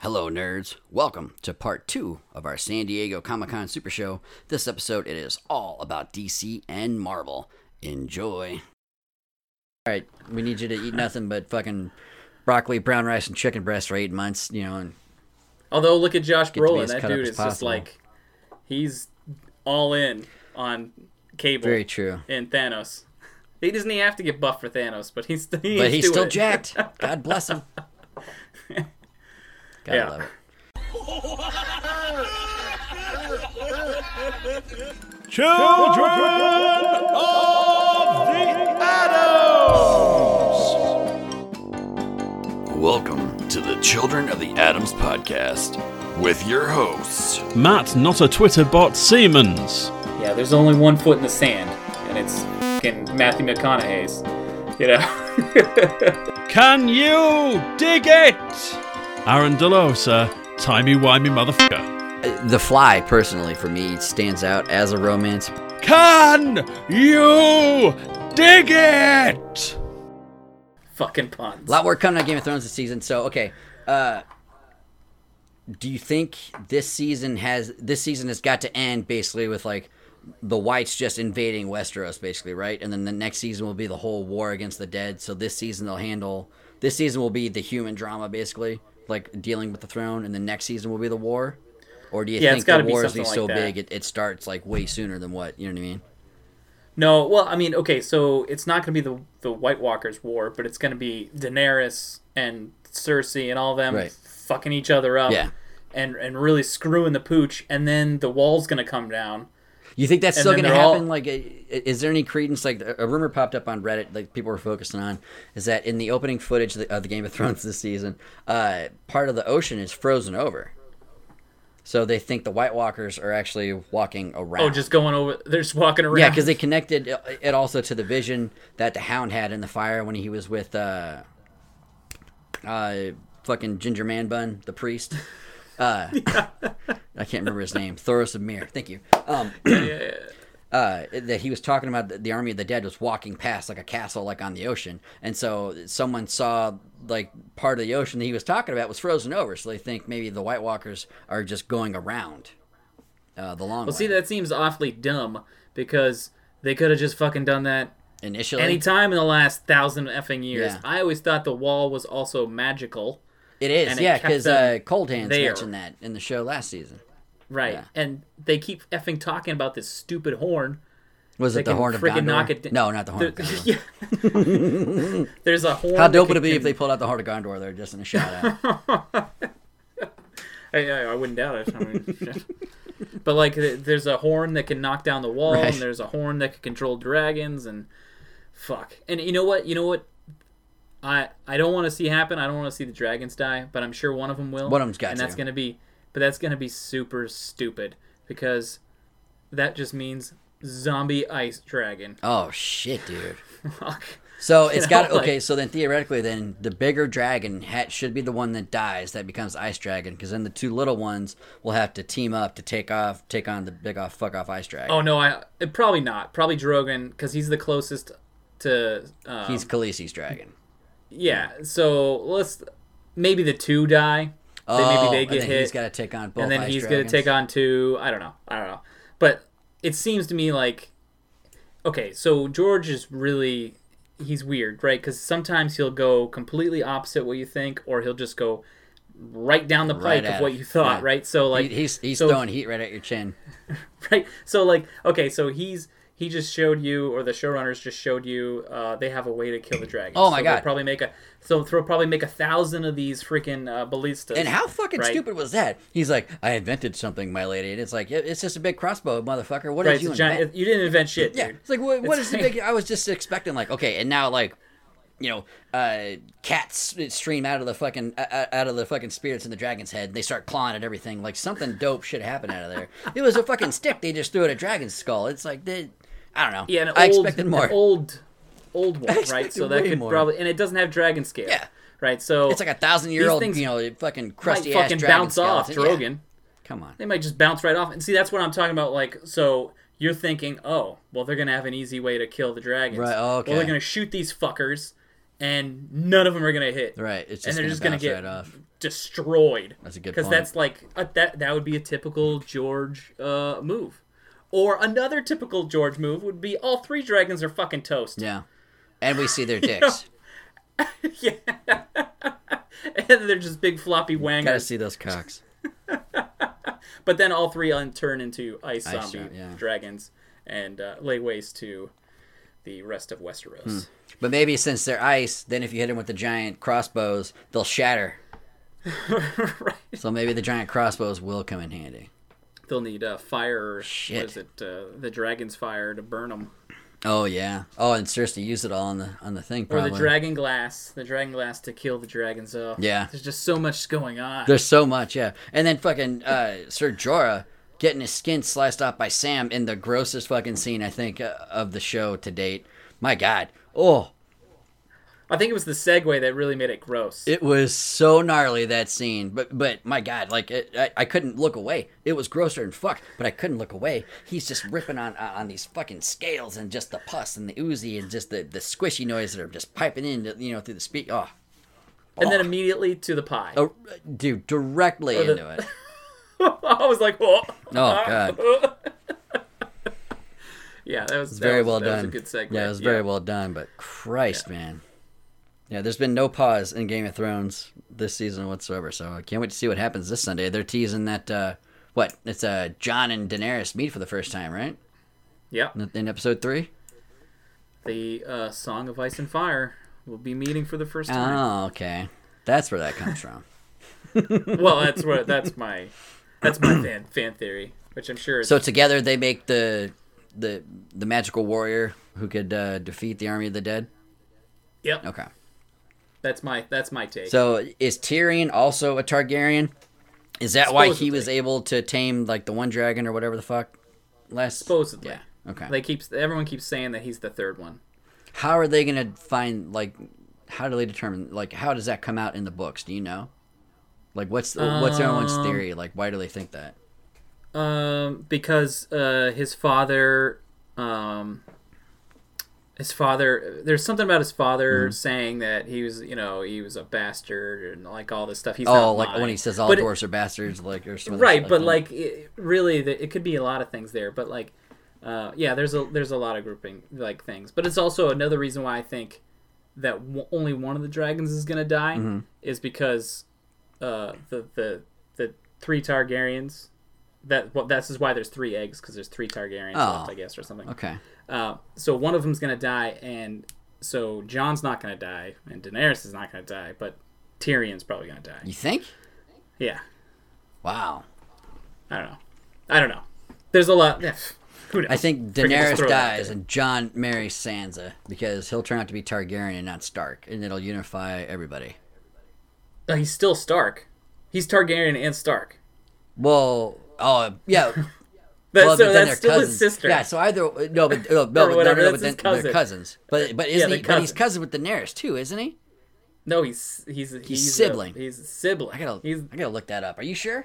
Hello, nerds. Welcome to part 2 of our San Diego Comic-Con Super Show. This episode, it is all about DC and Marvel. Enjoy. Alright, we need you to eat nothing but fucking broccoli, brown rice, and chicken breast for 8 months, and although, look at Josh Brolin. That cut up dude as is just possible. like, he's all in on Cable. Very true. And Thanos. He doesn't even have to get buffed for Thanos, but he's still jacked. God bless him. Gotta love it. Children of the Addams! Welcome to the Children of the Addams podcast with your hosts, Matt, not a Twitter bot, Siemens. Yeah, there's only one foot in the sand, and it's fucking Matthew McConaughey's. You know? Can you dig it? Aaron Delosa, timey-wimey motherfucker. The Fly, personally, for me, stands out as a romance. Can you dig it? Fucking puns. A lot more coming out of Game of Thrones this season. So, okay, do you think this season has got to end basically with like the Whites just invading Westeros, basically, right? And then the next season will be the whole war against the dead. So this season will be the human drama, basically, like dealing with the throne, and the next season will be the war. Or do you think the war is so big it starts like way sooner than what, you know what I mean? No, well, I mean, okay, so it's not going to be the White Walkers' war, but it's going to be Daenerys and Cersei and all them fucking each other up and really screwing the pooch, and then the wall's going to come down. You think that's still going to happen? Like, is there any credence? Like, a rumor popped up on Reddit, like people were focusing on, is that in the opening footage of the Game of Thrones this season, part of the ocean is frozen over. So they think the White Walkers are actually walking around. Oh, just going over. They're just walking around. Yeah, because they connected it also to the vision that the Hound had in the fire when he was with fucking Ginger Man Bun, the priest. I can't remember his name. Thoros of Myr. Thank you. That he was talking about the army of the dead was walking past like a castle, like on the ocean, and so someone saw like part of the ocean that he was talking about was frozen over. So they think maybe the White Walkers are just going around the long way. Well, see, that seems awfully dumb because they could have just fucking done that initially any time in the last 1,000 effing years. Yeah. I always thought the wall was also magical. It is, yeah, because Cold Hands mentioned that in the show last season. Right, yeah. And they keep effing talking about this stupid horn. Was it the Horn of Gondor? No, not the Horn of Gondor. Yeah. There's a horn. How dope would it be if they pulled out the Horn of Gondor there just in a shout out? I wouldn't doubt it. I mean, but like, there's a horn that can knock down the wall, and there's a horn that can control dragons, and fuck. And you know what? I don't want to see happen. I don't want to see the dragons die, but I'm sure one of them will. One of them's got to. And that's gonna be super stupid because that just means zombie ice dragon. Oh shit, dude. Fuck. So it's got okay. So then theoretically, then the bigger dragon should be the one that dies. That becomes ice dragon, because then the two little ones will have to team up to take on the big fuck off ice dragon. Oh no, probably not. Probably Drogon, because he's the closest to. He's Khaleesi's dragon. Yeah. So maybe the two die. Oh, maybe they get hit. He's got to take on both. And then he's going to take on two. I don't know. But it seems to me like, okay, so George is really, he's weird, right? Because sometimes he'll go completely opposite what you think, or he'll just go right down the pike of what you thought, right? So like he's throwing heat right at your chin, right? So like, okay, so he just showed you, or the showrunners just showed you, they have a way to kill the dragon. Oh my god! They'll probably make 1,000 of these freaking ballistas. And how fucking stupid was that? He's like, I invented something, my lady, and it's like, it's just a big crossbow, motherfucker. What did you invent? You didn't invent shit, dude. Yeah, it's like, what is the big? I was just expecting like, okay, and now like, cats stream out of the fucking spirits in the dragon's head. And they start clawing at everything. Like something dope should happen out of there. It was a fucking stick. They just threw at a dragon's skull. It's like I don't know. Yeah, I expected more. An old one, right? So that could probably, and it doesn't have dragon scale. Yeah. Right. So it's like 1,000-year-old, fucking crusty ass dragon bounce skeleton. off Drogon. Yeah. Come on. They might just bounce right off. And see, that's what I'm talking about. Like, so you're thinking, oh, well, they're gonna have an easy way to kill the dragons. Right. Oh, okay. Well, they're gonna shoot these fuckers, and none of them are gonna hit. Right. It's just and they're just gonna bounce get right off. destroyed. That's a good point. Because that's like that would be a typical George move. Or another typical George move would be all 3 dragons are fucking toast. Yeah. And we see their dicks. Yeah. And they're just big floppy wangers. Gotta see those cocks. But then all 3 turn into ice zombie yeah. dragons and lay waste to the rest of Westeros. But maybe since they're ice, then if you hit them with the giant crossbows, they'll shatter. Right. So maybe the giant crossbows will come in handy. They'll need fire. Shit. What is it? The dragon's fire to burn them. Oh yeah. Oh, and Cersei used it all on the thing. Probably. Or the dragon glass. The dragon glass to kill the dragons. Oh, yeah. There's just so much going on. There's so much, yeah. And then fucking Ser Jorah getting his skin sliced off by Sam in the grossest fucking scene I think of the show to date. My God. Oh. I think it was the segue that really made it gross. It was so gnarly, that scene. But my God, like I couldn't look away. It was grosser than fuck, but I couldn't look away. He's just ripping on these fucking scales and just the pus and the oozy and just the squishy noise that are just piping in, through the speak. Oh. And then immediately to the pie. Oh, dude, directly into it. I was like, oh. Oh, God. Yeah, that was Very well done. That was a good segue. Yeah, it was very well done, but Christ, man. Yeah, there's been no pause in Game of Thrones this season whatsoever, so I can't wait to see what happens this Sunday. They're teasing that, it's Jon and Daenerys meet for the first time, right? Yeah. In episode 3? The Song of Ice and Fire will be meeting for the first time. Oh, okay. That's where that comes from. Well, that's my fan theory, which I'm sure. So together they make the magical warrior who could defeat the army of the dead? Yep. Okay. That's my take. So is Tyrion also a Targaryen? Is that why he was able to tame like the one dragon or whatever the fuck? Supposedly. Yeah. Okay. Everyone keeps saying that he's the third one. How are they gonna find how do they determine how does that come out in the books? Do you know? Like what's everyone's theory? Like why do they think that? Because his father there's something about his father saying that he was a bastard and like all this stuff. He's not like lying. when he says all dwarves are bastards, or something. Right, but really, it could be a lot of things there. But there's a lot of grouping things. But it's also another reason why I think that only one of the dragons is gonna die is because the 3 Targaryens. That's why there's 3 eggs, because there's 3 Targaryens left, I guess, or something. Okay. So one of them's gonna die, and so Jon's not gonna die, and Daenerys is not gonna die, but Tyrion's probably gonna die. You think? Yeah. Wow. I don't know. There's a lot. Who knows? I think Daenerys dies and Jon marries Sansa because he'll turn out to be Targaryen and not Stark, and it'll unify everybody. He's still Stark. He's Targaryen and Stark. Well, yeah. That's still cousins. his sister. Yeah, so either but then they're cousins. But he's cousin with Daenerys too, isn't he? No, he's sibling. He's a sibling. I gotta look that up. Are you sure?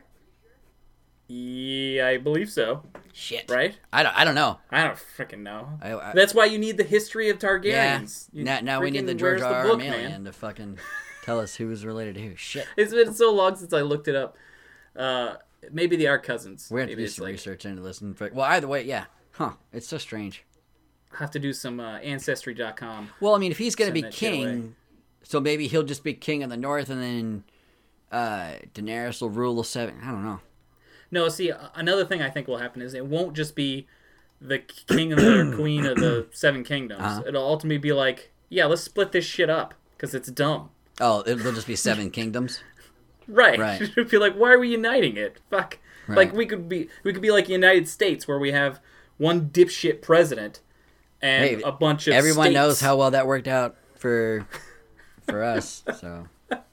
Yeah, I believe so. Shit. Right? I don't know. I don't freaking know. That's why you need the history of Targaryens. Yeah. Now we need the George R. R. Martin to fucking tell us who was related to who. Shit. It's been so long since I looked it up. Maybe they are cousins. We're going to do some research into this. Well, either way, yeah. Huh. It's so strange. Have to do some Ancestry.com. Well, I mean, if he's going to be king, so maybe he'll just be king in the north, and then Daenerys will rule the 7. I don't know. No, see, another thing I think will happen is it won't just be the king or queen of the 7 kingdoms. Uh-huh. It'll ultimately be like, yeah, let's split this shit up, because it's dumb. Oh, it'll just be 7 kingdoms? Right. It'd be like, why are we uniting it? Fuck. Right. Like we could be like the United States, where we have one dipshit president and a bunch of everyone states. Knows how well that worked out for us. So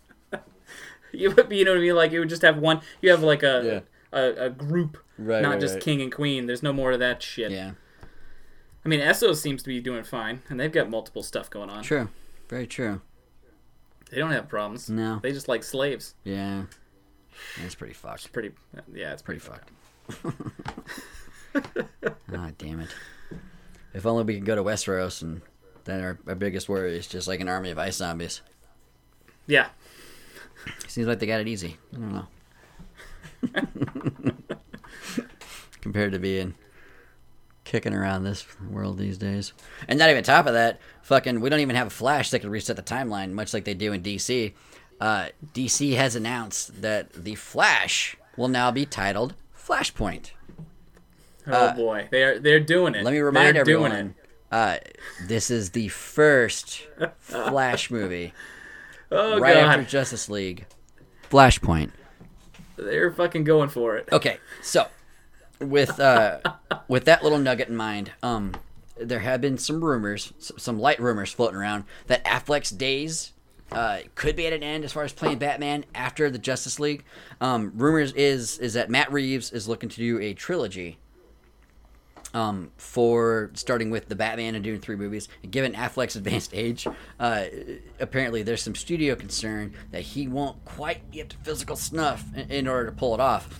you know what I mean? Like it would just have one. You have like a group, not just king and queen. There's no more of that shit. Yeah. I mean, Essos seems to be doing fine, and they've got multiple stuff going on. True. Very true. They don't have problems. No. They just like slaves. Yeah. That's pretty fucked. It's pretty fucked. Ah, damn it. If only we could go to Westeros and that are our biggest worries, just like an army of ice zombies. Yeah. Seems like they got it easy. I don't know. Compared to being kicking around this world these days. And not even top of that, fucking, we don't even have a Flash that can reset the timeline, much like they do in DC. DC has announced that the Flash will now be titled Flashpoint. Oh boy, they're doing it. Let me remind they're everyone, this is the first Flash movie. Oh right god, after Justice League. Flashpoint. they're fucking going for it. Okay, so with that little nugget in mind, there have been some rumors, some light rumors floating around that Affleck's days could be at an end as far as playing Batman after the Justice League. Rumors is that Matt Reeves is looking to do a trilogy. For starting with the Batman and doing 3 movies. And given Affleck's advanced age, apparently there's some studio concern that he won't quite be up to physical snuff in order to pull it off.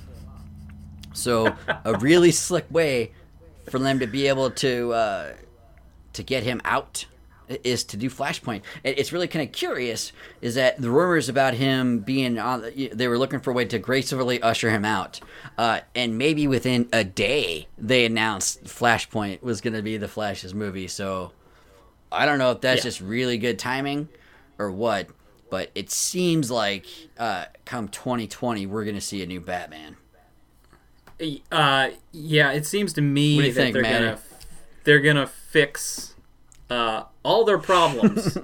So a really slick way for them to be able to get him out is to do Flashpoint. It's really kind of curious is that the rumors about him being on, they were looking for a way to gracefully usher him out. And maybe within a day, they announced Flashpoint was going to be the Flash's movie. So I don't know if that's just really good timing or what, but it seems like come 2020, we're going to see a new Batman. Yeah, it seems to me What do you that think, they're gonna fix all their problems.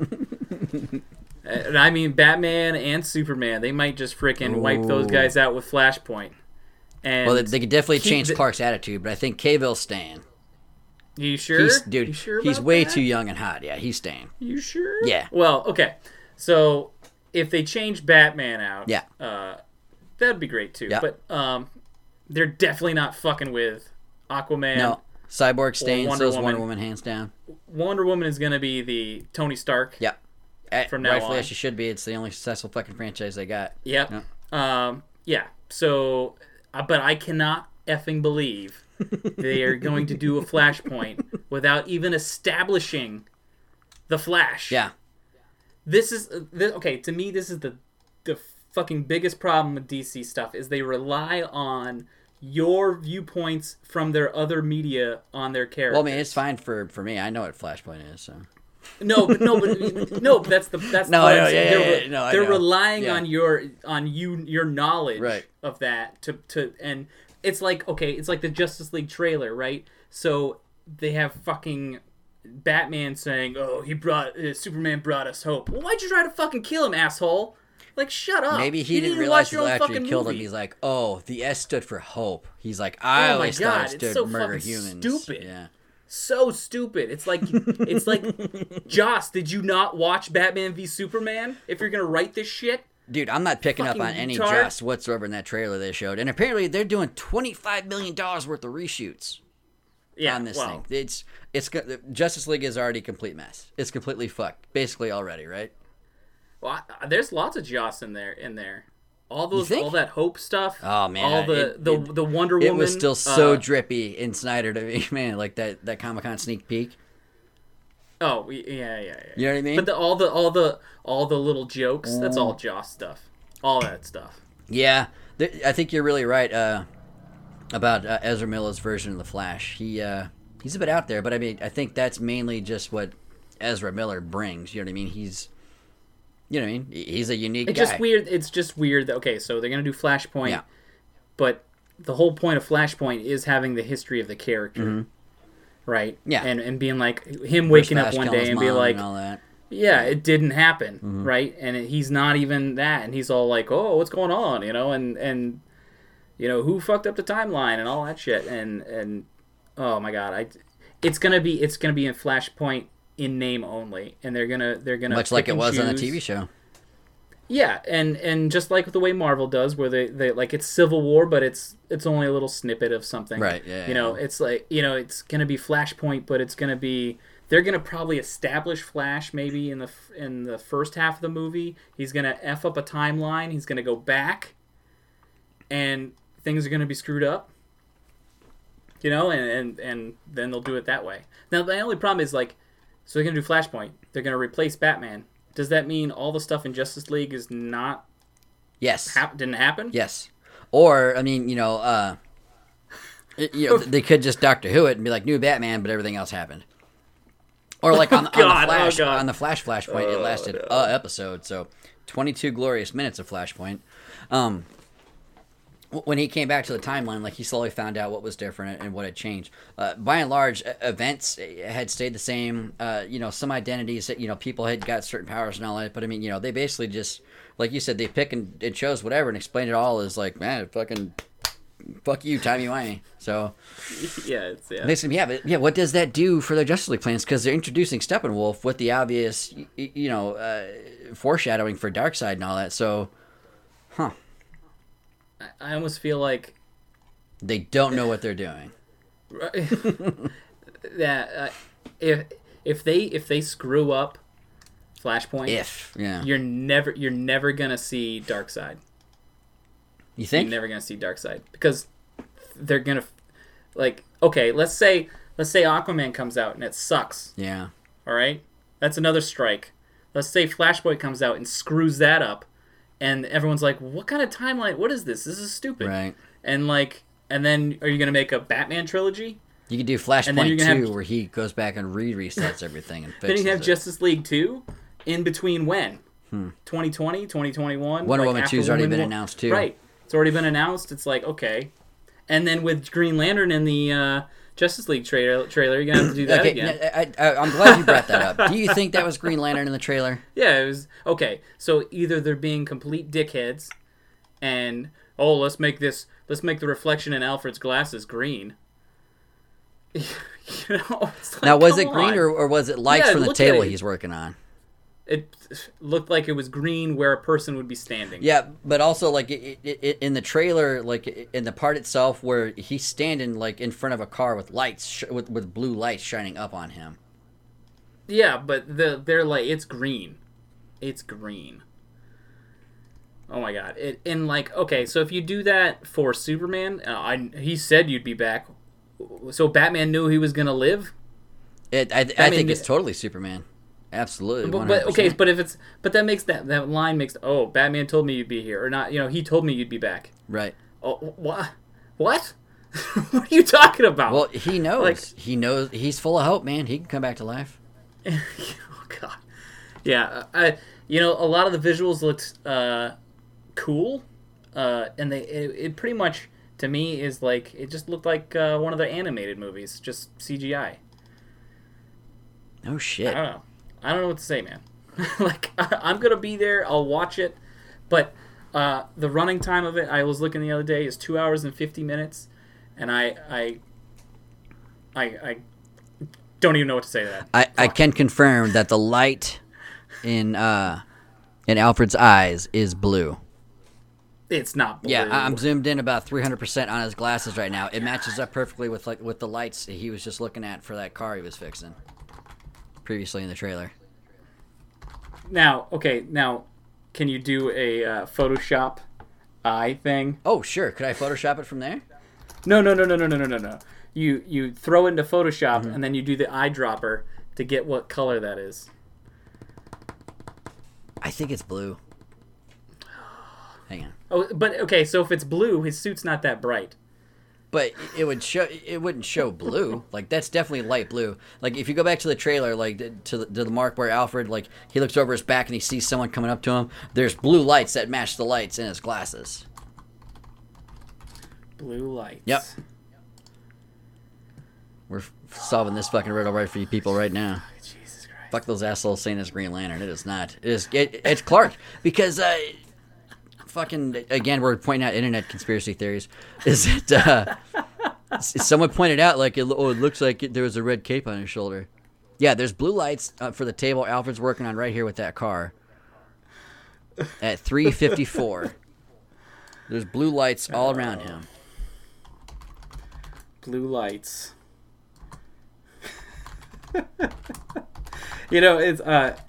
And I mean, Batman and Superman, they might just freaking wipe those guys out with Flashpoint. And well, they could definitely change Clark's attitude, but I think Cavill's staying. You sure? Dude, you sure he's about way that? too young and hot. Yeah, he's staying. You sure? Yeah. Well, okay. So if they change Batman out, Yeah. That'd be great too. Yeah. But they're definitely not fucking with Aquaman. No, Cyborg staying, Wonder so is Woman. Wonder Woman, hands down. Wonder Woman is going to be the Tony Stark. Yeah. From now rightfully on. as she should be. It's the only successful fucking franchise they got. Yep. Yeah. Yeah. So, but I cannot effing believe they are going to do a Flashpoint without even establishing the Flash. Yeah. Okay, to me, this is the fucking biggest problem with DC stuff is they rely on your viewpoints from their other media on their characters. Well, I mean, it's fine for me. I know what Flashpoint is, so. But that's the No, what I know, I'm saying. yeah, I they're know. relying Yeah. on your knowledge Right. of that to and it's like it's like the Justice League trailer, right? So they have fucking Batman saying, "Oh, Superman brought us hope." Well, why'd you try to fucking kill him, asshole? Like, shut up. Maybe he You didn't watch realize your own until after he fucking killed him. movie. He's like, oh, the S stood for hope. He's like, I Oh my always God, thought it's it stood so murder fucking humans. stupid. Yeah. So stupid. It's like Joss, did you not watch Batman v Superman? If you're gonna write this shit. Dude, I'm not picking up on Fucking any retard. Joss whatsoever in that trailer they showed. And apparently they're doing $25 million worth of reshoots on this thing. It's Justice League is already a complete mess. It's completely fucked, basically already, right? Well, there's lots of Joss in there. All those, think? all that hope stuff. Oh, man, all the Wonder Woman. It was still so drippy in Snyder to me, man. Like that Comic-Con sneak peek. Oh yeah. You know what I mean? But all the little jokes. That's all Joss stuff. All that stuff. Yeah, I think you're really right about Ezra Miller's version of the Flash. He's a bit out there, but I mean, I think that's mainly just what Ezra Miller brings. You know what I mean? He's a unique guy. It's just weird that so they're gonna do Flashpoint, Yeah. but the whole point of Flashpoint is having the history of the character, right? Yeah. and being like him waking up Flash one killing day his and be mom like, and all that. yeah, it didn't happen, right? And he's not even that, and he's all like, "Oh, what's going on?" And who fucked up the timeline and all that shit, and oh my god, it's gonna be in Flashpoint in name only, and they're gonna Much like pick it and was on the choose. TV show. Yeah, and just like the way Marvel does, where they like it's Civil War, but it's only a little snippet of something, Right, yeah, it's like it's gonna be Flashpoint, but it's gonna be. They're gonna probably establish Flash maybe in the first half of the movie. He's gonna f up a timeline. He's gonna go back, and things are gonna be screwed up. And then they'll do it that way. Now the only problem is So they're gonna do Flashpoint. They're gonna replace Batman. Does that mean all the stuff in Justice League is not Yes. didn't happen? Yes. Or they could just Doctor Who it and be like new Batman, but everything else happened. Or like on the Flash, on the Flashpoint, it lasted a episode, so 22 glorious minutes of Flashpoint. When he came back to the timeline, like he slowly found out what was different and what had changed. By and large, events had stayed the same. Some identities that people had got certain powers and all that, but I mean, they basically just, like you said, they pick and chose whatever and explain it all as like, man, fucking fuck you, timey-wimey. So what does that do for their Justice League plans? Because they're introducing Steppenwolf with the obvious, foreshadowing for Darkseid and all that. So, I almost feel like they don't know what they're doing. That if they screw up Flashpoint, you're never gonna see Darkseid. You think? You're never gonna see Darkseid because they're gonna okay. Let's say Aquaman comes out and it sucks. Yeah. All right, that's another strike. Let's say Flashpoint comes out and screws that up. And everyone's like, what kind of timeline? What is this? This is stupid. Right. And then are you going to make a Batman trilogy? You could do Flashpoint 2 where he goes back and resets everything and fixes it. Then you can have Justice League 2 in between when? 2020, 2021? Wonder Woman 2's already been announced too. Right. It's already been announced. It's like, okay. And then with Green Lantern in the Justice League trailer, you're going to have to do that again. I'm glad you brought that up. Do you think that was Green Lantern in the trailer? Yeah, it was. Okay, so either they're being complete dickheads and, let's make the reflection in Alfred's glasses green. It's like, now, was it green or was it lights from the table he's working on? It looked like it was green where a person would be standing. Yeah, but also like it in the trailer, like in the part itself where he's standing like in front of a car with lights with blue lights shining up on him. Yeah, but they're like it's green. It's green. Oh my god! Okay, so if you do that for Superman, he said you'd be back. So Batman knew he was gonna live. I think it's totally Superman. Absolutely, 100%. But that makes that line makes Batman told me you'd be here or not? He told me you'd be back. Right. Oh, what? What are you talking about? Well, he knows. He knows. He's full of hope, man. He can come back to life. Oh God. Yeah. A lot of the visuals looked cool, and it pretty much to me is like it just looked like one of the animated movies, just CGI. No shit. I don't know what to say, man. I'm going to be there. I'll watch it. But the running time of it, I was looking the other day, is 2 hours and 50 minutes. And I don't even know what to say to that. I can confirm that the light in Alfred's eyes is blue. It's not blue. Yeah, I'm zoomed in about 300% on his glasses right now. It matches up perfectly with the lights he was just looking at for that car he was fixing previously in the trailer. Now, can you do a Photoshop eye thing? Oh, sure. Could I Photoshop it from there? No. You throw it into Photoshop and then you do the eyedropper to get what color that is. I think it's blue. Hang on. Oh, but okay. So if it's blue, his suit's not that bright. But it wouldn't show blue. Like that's definitely light blue. Like if you go back to the trailer, like to the mark where Alfred, like he looks over his back and he sees someone coming up to him. There's blue lights that match the lights in his glasses. Blue lights. Yep. We're solving this fucking riddle right for you people right now. Jesus Christ. Fuck those assholes saying it's Green Lantern. It is not. It's Clark because. Fucking again, we're pointing out internet conspiracy theories. Is it? Someone pointed out like it looks like there was a red cape on his shoulder. Yeah, there's blue lights for the table Alfred's working on right here with that car. At 3:54, there's blue lights all around him. Blue lights. It's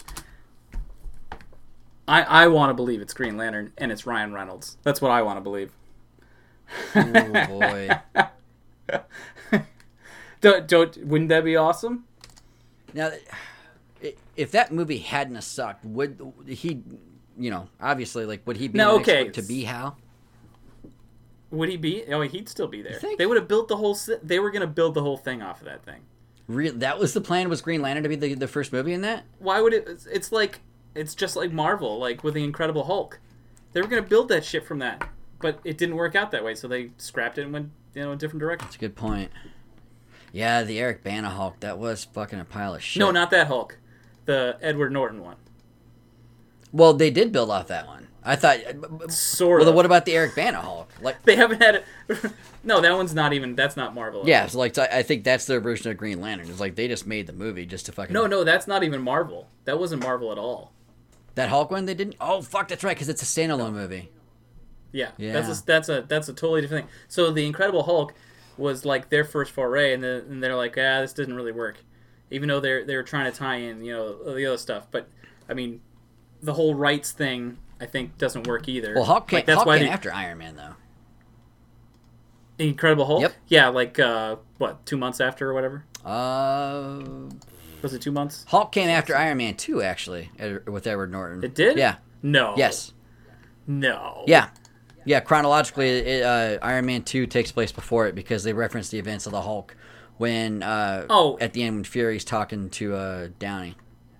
I want to believe it's Green Lantern and it's Ryan Reynolds. That's what I want to believe. Oh boy! Wouldn't that be awesome? Now, if that movie hadn't have sucked, would he, obviously, like, would he be No, next okay. to be Hal? Would he be? Oh, he'd still be there. You think? They would have built the whole. They were gonna build the whole thing off of that thing. That was the plan. Was Green Lantern to be the first movie in that? Why would it? It's just like Marvel, like with the Incredible Hulk. They were gonna build that shit from that, but it didn't work out that way, so they scrapped it and went a different direction. That's a good point. Yeah, the Eric Bana Hulk, that was fucking a pile of shit. No, not that Hulk. The Edward Norton one. Well, they did build off that one. I thought. Sort Well, of. then what about the Eric Bana Hulk? Like, They haven't had it. No, that one's not even. That's not Marvel. yeah, so like I think that's their version of Green Lantern. It's like they just made the movie just to fucking. No, that's not even Marvel. That wasn't Marvel at all. That Hulk one they didn't. Oh fuck, that's right, because it's a standalone movie. Yeah, Yeah. That's a totally different thing. So the Incredible Hulk was like their first foray, and they're like, this didn't really work, even though they were trying to tie in the other stuff. But I mean, the whole rights thing I think doesn't work either. Well, Hulk came, Like, that's Hulk why came the after Iron Man though. Incredible Hulk. Yep. Yeah, like 2 months after or whatever. Was it 2 months? Hulk came after Iron Man 2 actually, with Edward Norton. It did. Yeah. No. Yes. No. Yeah. Yeah, chronologically, Iron Man 2 takes place before it because they reference the events of the Hulk when at the end when Fury's talking to Downey.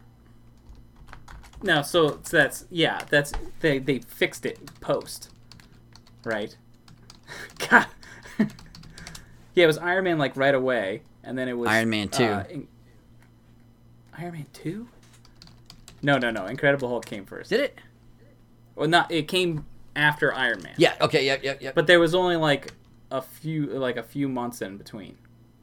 No, so that's they fixed it post, right? God. Yeah, it was Iron Man like right away, and then it was Iron Man 2. Iron Man 2? No. Incredible Hulk came first. Did it? Well, not it came after Iron Man. Yeah. Okay. Yep. But there was only like a few months in between.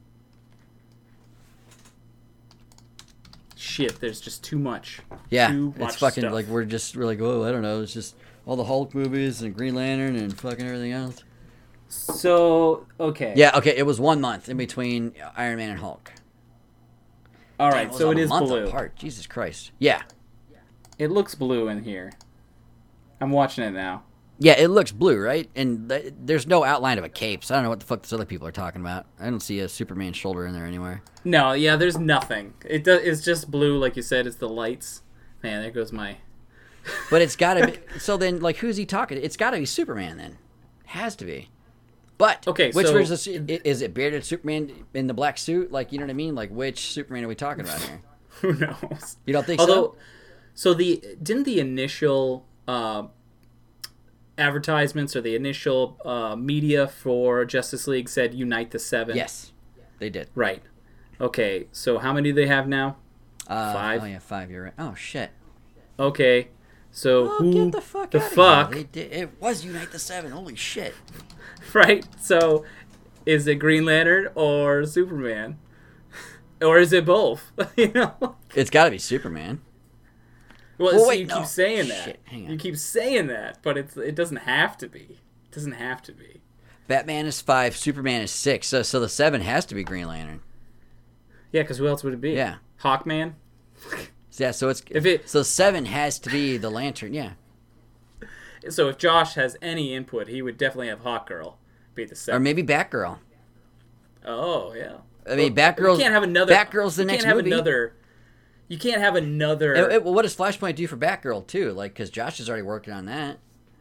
Shit, there's just too much. Yeah, Too it's much fucking stuff. like we're like, oh, I don't know. It's just all the Hulk movies and Green Lantern and fucking everything else. So okay. Yeah. Okay. It was 1 month in between Iron Man and Hulk. All Damn, right, was so a it is month blue. apart. Jesus Christ. Yeah. It looks blue in here. I'm watching it now. Yeah, it looks blue, right? And there's no outline of a cape, so I don't know what the fuck these other people are talking about. I don't see a Superman shoulder in there anywhere. No, yeah, there's nothing. It's just blue, like you said. It's the lights. Man, there goes my. But it's got to be. So then, like, who's he talking to? It's got to be Superman then. Has to be. But Okay, which so- version is it? Bearded Superman in the black suit? Like, you know what I mean? Like, which Superman are we talking about here? Who knows? You don't think Although, so? so didn't the initial advertisements or the initial media for Justice League said unite the seven? Yes, they did. Right. Okay, so how many do they have now? 5. Oh yeah, 5. You're right. Oh shit. Okay, so Oh, who get the fuck the out fuck? of here. They did. It was Unite the Seven. Holy shit. Right? So, is it Green Lantern or Superman? Or is it both? You know? It's got to be Superman. Well, Well, see, wait, you no. keep saying that. Shit, hang on. You keep saying that, but it doesn't have to be. It doesn't have to be. Batman is 5. Superman is 6. So the 7 has to be Green Lantern. Yeah, because who else would it be? Yeah. Hawkman? Yeah. So it's If it- so 7 has to be the Lantern. Yeah. So if Josh has any input, he would definitely have Hawkgirl be the Or second. maybe Batgirl. Oh, yeah. I mean, Well, Batgirl's. You can't have another. Batgirl's the next movie. You can't have another. Well, what does Flashpoint do for Batgirl too? Like, because Josh is already working on that.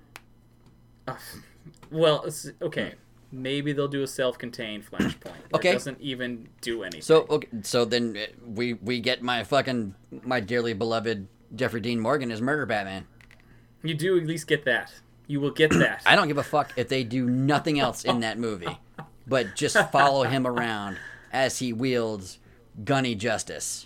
Well, okay. Maybe they'll do a self-contained Flashpoint. Where Okay. It doesn't even do anything. So then we get my dearly beloved Jeffrey Dean Morgan as Murder Batman. You do at least get that. You will get that. I don't give a fuck if they do nothing else in that movie, but just follow him around as he wields gunny justice.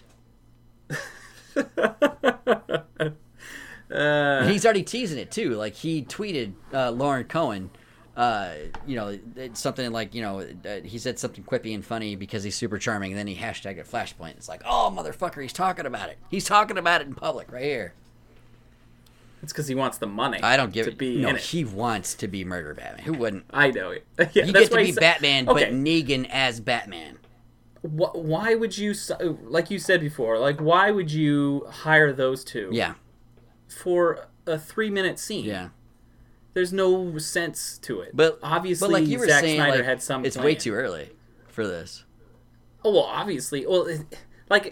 He's already teasing it too. Like he tweeted Lauren Cohen, something like he said something quippy and funny because he's super charming, and then he hashtagged it Flashpoint. It's like, oh motherfucker, he's talking about it. He's talking about it in public right here. It's because he wants the money. I don't give to it. be No, in it. he wants to be Murder Batman. Who wouldn't? I know. Yeah, You that's get to why be he said- Batman, Okay. but Negan as Batman. Why would you, like you said before, why would you hire those two? Yeah, For a 3-minute scene. yeah. There's no sense to it. But obviously, but like you were Zack saying, Snyder like, had some. it's plan. way too early for this. Oh well, obviously,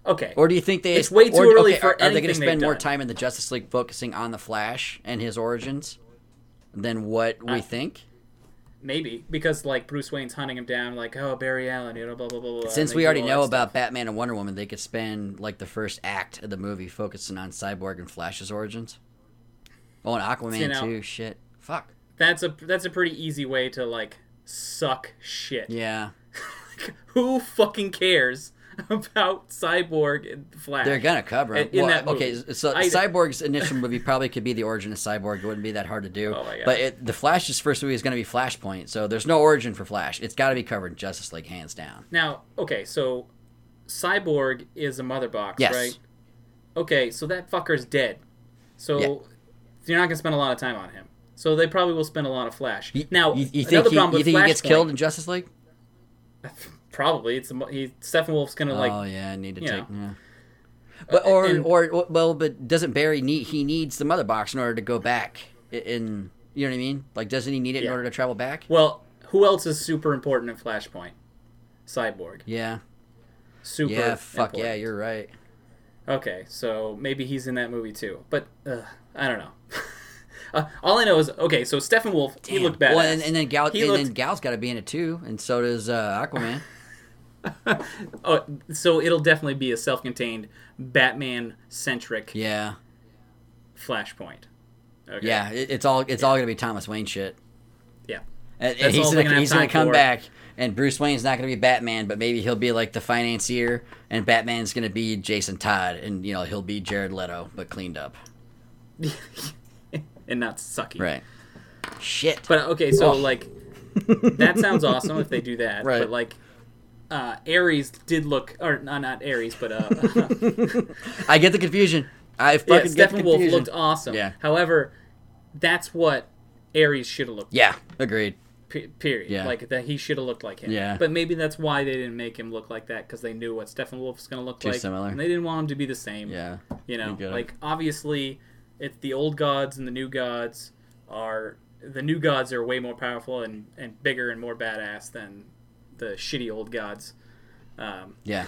Okay. Or do you think It's way too early for are they going anything to spend they've more done. time in the Justice League focusing on the Flash and his origins than what we think? Maybe because like Bruce Wayne's hunting him down, like Barry Allen, blah blah blah blah. Since we already know about Batman and Wonder Woman, they could spend like the first act of the movie focusing on Cyborg and Flash's origins. Oh, and Aquaman too. Shit, fuck. That's a pretty easy way to like suck shit. Yeah. Who fucking cares about Cyborg and Flash? They're gonna cover it. In that movie. Okay, so Cyborg's initial movie probably could be the origin of Cyborg. It wouldn't be that hard to do. Oh my God. But the Flash's first movie is gonna be Flashpoint, so there's no origin for Flash. It's got to be covered in Justice League, hands down. Now, okay, so Cyborg is a mother box, Yes. right? Okay, so that fucker's dead. So Yeah. you're not gonna spend a lot of time on him. So they probably will spend a lot of Flash. Now, you think another problem with he gets Flashpoint- killed in Justice League? Probably. Steppenwolf's gonna like. Oh yeah, I need to you take. know. Yeah. But but doesn't Barry need? He needs the mother box in order to go back. In you know what I mean? Like, doesn't he need it in Yeah. order to travel back? Well, who else is super important in Flashpoint? Cyborg. Yeah. Super. Yeah. Fuck important. yeah, you're right. Okay, so maybe he's in that movie too, but I don't know. All I know is so Steppenwolf, he looked badass. Well, and then He Gal's got to be in it too, and so does Aquaman. Oh, so it'll definitely be a self-contained Batman-centric Yeah. Flashpoint. Okay. Yeah. It's all gonna be Thomas Wayne shit. Yeah. And That's he's all they're gonna gonna have time come for. back, and Bruce Wayne's not gonna be Batman, but maybe he'll be like the financier, and Batman's gonna be Jason Todd, and he'll be Jared Leto, but cleaned up. And not sucky. Right. Shit. But okay, so Oh. like that sounds awesome if they do that. Right. But like Ares did look, or not Ares, but I get the confusion. I yeah, fucking get the Steppenwolf confusion. looked awesome. Yeah. However, that's what Ares should have looked. Yeah, agreed. Period. Yeah. Like that, he should have looked like him. Yeah. But maybe that's why they didn't make him look like that, because they knew what Steppenwolf was going to look Too like, similar. and they didn't want him to be the same. Yeah. You know, You get it. like obviously, it's the old gods and the new gods are way more powerful and bigger and more badass than the shitty old gods. Yeah.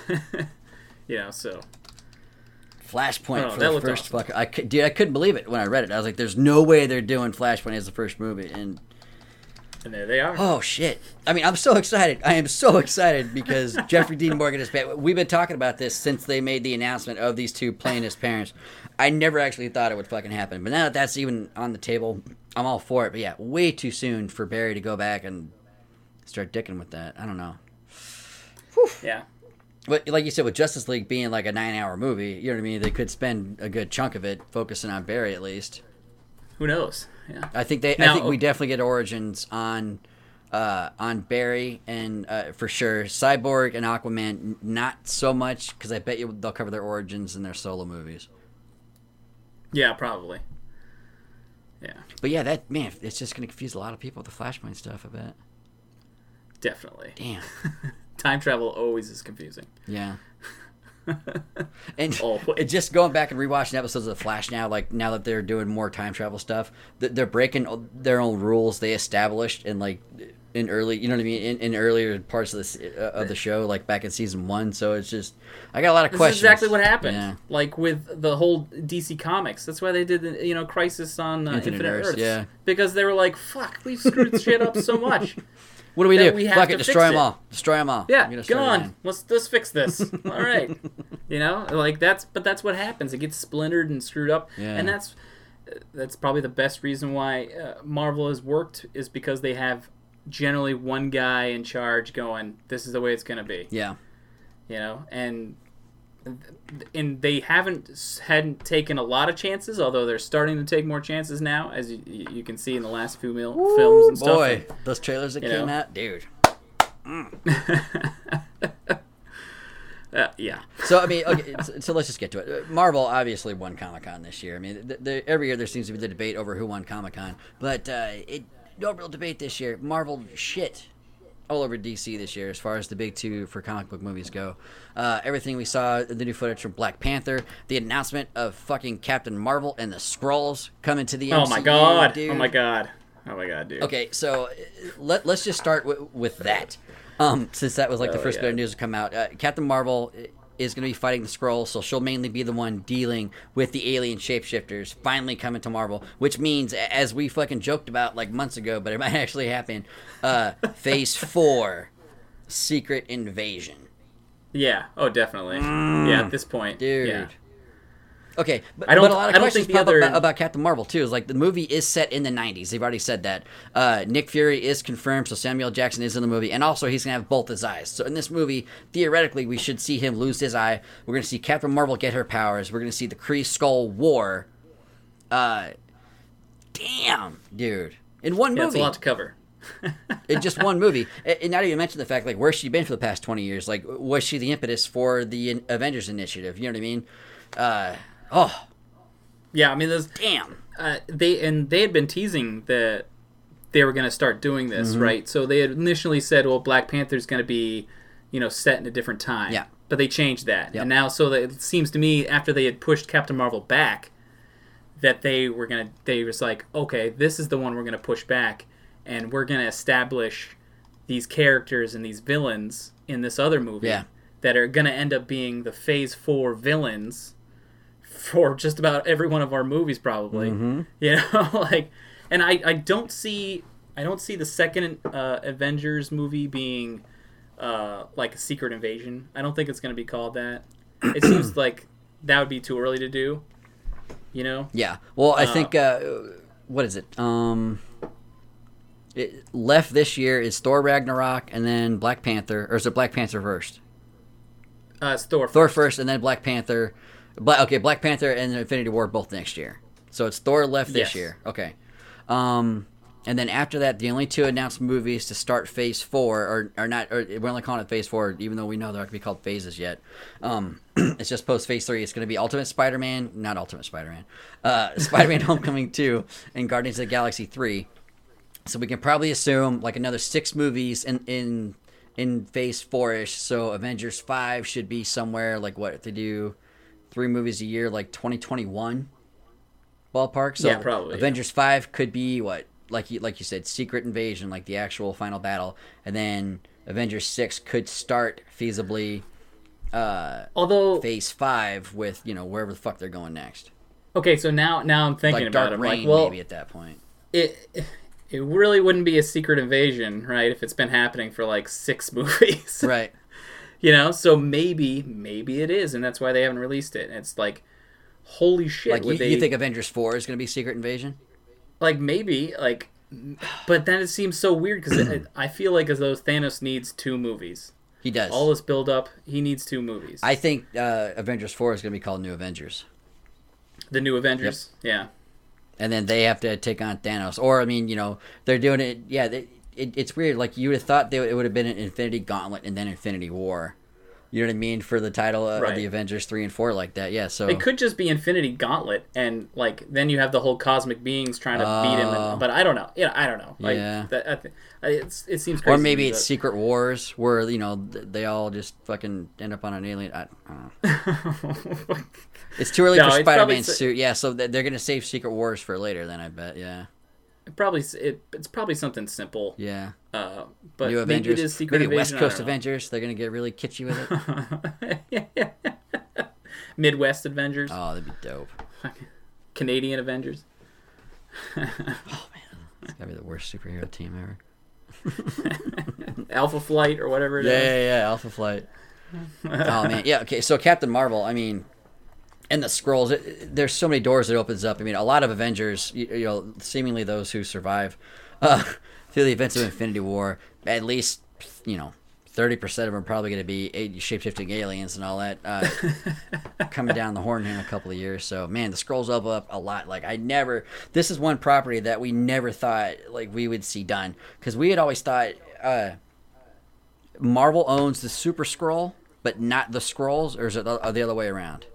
So Flashpoint Oh, for that the looked first awesome. I couldn't believe it when I read it. I was like, "There's no way they're doing Flashpoint as the first movie." And there they are. oh shit! I mean, I'm so excited. I am so excited because Jeffrey Dean Morgan is back. We've been talking about this since they made the announcement of these two playing his parents. I never actually thought it would fucking happen, but now that that's even on the table, I'm all for it. But yeah, way too soon for Barry to go back and start dicking with that. I don't know. Yeah. But like you said, with Justice League being like a 9-hour movie, you know what I mean? They could spend a good chunk of it focusing on Barry at least. Who knows? Yeah. I think we definitely get origins on Barry and for sure Cyborg and Aquaman. Not so much because I bet you they'll cover their origins in their solo movies. Yeah, probably. Yeah, But yeah, that man, it's just going to confuse a lot of people with the Flashpoint stuff. I bet. definitely. Damn. Time travel always is confusing. Yeah. And Always. it just going back and rewatching episodes of The Flash now, like now that they're doing more time travel stuff, they're breaking their own rules they established in like in early, you know what I mean, in earlier parts of the show, like back in season 1. So it's just I got a lot of This questions. is exactly what happened. Yeah. Like with the whole DC Comics. That's why they did the Crisis on Infinite Earths, Earths. yeah. Because they were like, fuck, we've screwed shit up so much. What do we that do? we have Fuck to it, fix destroy them it. all. Destroy them all. Yeah, I'm gonna go start on. again. Let's fix this. All right. Like that's what happens. It gets splintered and screwed up. Yeah. And that's probably the best reason why Marvel has worked is because they have generally one guy in charge going, this is the way it's going to be. Yeah. And they hadn't taken a lot of chances, although they're starting to take more chances now, as you can see in the last few films and stuff. Boy, those trailers that came out, dude. Yeah. So I mean, okay, so let's just get to it. Marvel obviously won Comic-Con this year. I mean, every year there seems to be the debate over who won Comic-Con, but no real debate this year. Marvel shit all over DC this year as far as the big two for comic book movies go. Everything we saw, the new footage from Black Panther, the announcement of fucking Captain Marvel and the Skrulls coming to the MCU. Oh my god! Dude. Oh my god! Oh my god, dude! Okay, so let's just start with that. Since that was like the first bit of news to come out, Captain Marvel, is going to be fighting the Skrulls, so she'll mainly be the one dealing with the alien shapeshifters finally coming to Marvel, which means, as we fucking joked about like months ago, but it might actually happen, Phase 4, Secret Invasion. Yeah. Oh, definitely. Yeah, at this point. Dude. Yeah. Okay, but I don't a lot of questions think the pop other... up about Captain Marvel, too. Is like the movie is set in the 90s. They've already said that. Nick Fury is confirmed, so Samuel Jackson is in the movie. And also, he's going to have both his eyes. So in this movie, theoretically, we should see him lose his eye. We're going to see Captain Marvel get her powers. We're going to see the Kree-Skull War. Damn, dude. In one movie. That's a lot to cover. In just one movie. And not even mention the fact, like, where's she been for the past 20 years? Like, was she the impetus for the Avengers Initiative? You know what I mean? Yeah, I mean, there's... Damn. They had been teasing that they were going to start doing this, right? So they had initially said, well, Black Panther's going to be, set in a different time. Yeah. But they changed that. Yep. And now, so that it seems to me, after they had pushed Captain Marvel back, that they was like, okay, this is the one we're going to push back, and we're going to establish these characters and these villains in this other movie that are going to end up being the Phase 4 villains for just about every one of our movies, probably. Like, and I don't see the second Avengers movie being like a Secret Invasion. I don't think it's going to be called that. It seems like that would be too early to do. Yeah. Well, I think what is it? It left this year is Thor Ragnarok and then Black Panther, or is it Black Panther first? It's Thor. Thor first and then Black Panther. Black Panther and Infinity War both next year. So it's Thor left this year. Okay. And then after that, the only two announced movies to start Phase 4 are not. Or we're only calling it Phase 4, even though we know they're not going to be called phases yet. It's just post Phase 3. It's going to be Spider-Man Homecoming 2 and Guardians of the Galaxy 3. So we can probably assume like another 6 movies in Phase 4-ish. So Avengers 5 should be somewhere like what if they do 3 movies a year, like 2021 ballpark. So yeah, probably. Avengers 5 could be what, like you said, Secret Invasion, like the actual final battle, and then Avengers 6 could start feasibly. Although Phase 5 with wherever the fuck they're going next. Okay, so now I'm thinking like about Dark it. Reign, like, well, maybe at that point. It really wouldn't be a Secret Invasion, right? If it's been happening for like 6 movies, Right. So maybe it is, and that's why they haven't released it. And it's like, holy shit! Like you think Avengers 4 is going to be Secret Invasion? Like maybe, but then it seems so weird because I feel like as though Thanos needs 2 movies. He does. All this build up, he needs 2 movies. I think Avengers 4 is going to be called New Avengers. The New Avengers, yeah. And then they have to take on Thanos, or I mean, they're doing it. Yeah, it's weird. Like you would have thought it would have been an Infinity Gauntlet and then Infinity War. You know what I mean, for the title of the Avengers 3 and 4 like that. Yeah, so it could just be Infinity Gauntlet, and then you have the whole cosmic beings trying to beat him. But I don't know. I don't know. Like, yeah, it seems crazy. Or maybe it's Secret Wars, where they all just fucking end up on an alien. I don't know. It's too early for Spider-Man's suit. Yeah, so they're gonna save Secret Wars for later. Then I bet. Yeah. It's probably something simple. Yeah. But New Avengers, maybe it is Secret Invasion. West Coast Avengers. They're gonna get really kitschy with it. Midwest Avengers. Oh, that'd be dope. Canadian Avengers. Oh man, it's gotta be the worst superhero team ever. Alpha Flight or whatever it is. Yeah, Alpha Flight. Oh man, yeah. Okay, so Captain Marvel. I mean, and the Skrulls. There's so many doors it opens up. I mean, a lot of Avengers. Seemingly those who survive through the events of Infinity War. At least 30% of them are probably going to be shape-shifting aliens and all that coming down the horn here in a couple of years. So, man, the Skrulls open up a lot. Like, this is one property that we never thought, like, we would see done. Because we had always thought Marvel owns the Super Skrull, but not the Skrulls, or is it the other way around?